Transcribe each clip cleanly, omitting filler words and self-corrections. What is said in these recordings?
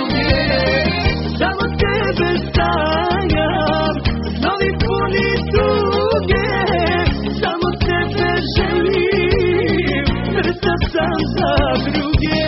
druge. Samo tebe sanjam, snovi puni tuge. Samo tebe želim, mrtav sam za druge.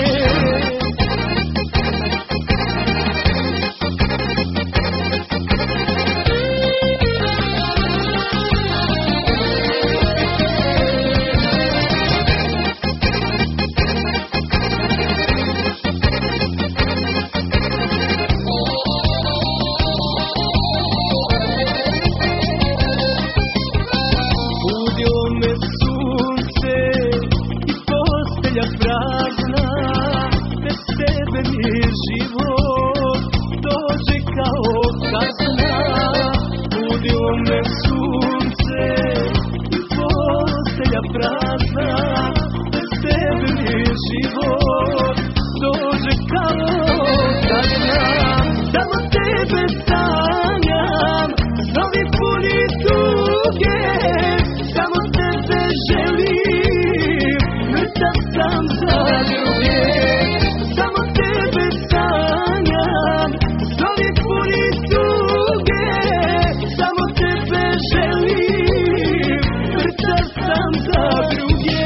Prazna, bez tebe mi život dođe kao kazna. Budilo me sunce i postelja prazna, bez tebe mi život dođe kao kazna. Samo tebe sanjam, snovi puni tuge. Samo tebe želim, mrtav sam za druge. Samo tebe sanjam, snovi puni tuge. Samo tebe želim, mrtav sam za druge.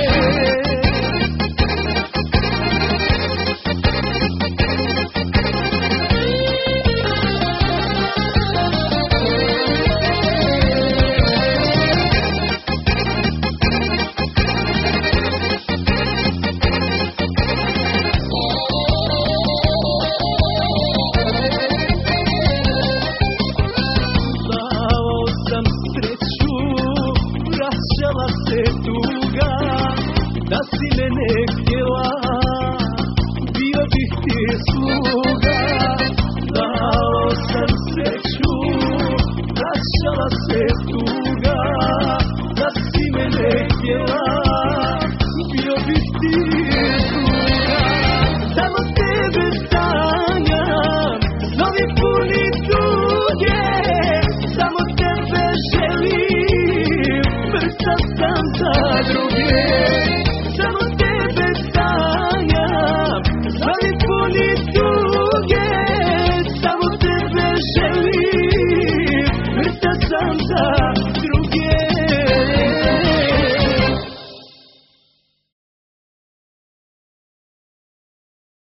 Vraćala se tuga, da si mene htjela, bio bih ti sluga. Dao sam sreću, vraćala se tuga, da si mene htjela, bio bih ti sluga. Samo tebe sanjam, snovi puni tuge. Samo tebe želim, mrtav sam za druge. Samo tebe sanjam, snovi puni tuge. Samo tebe želim.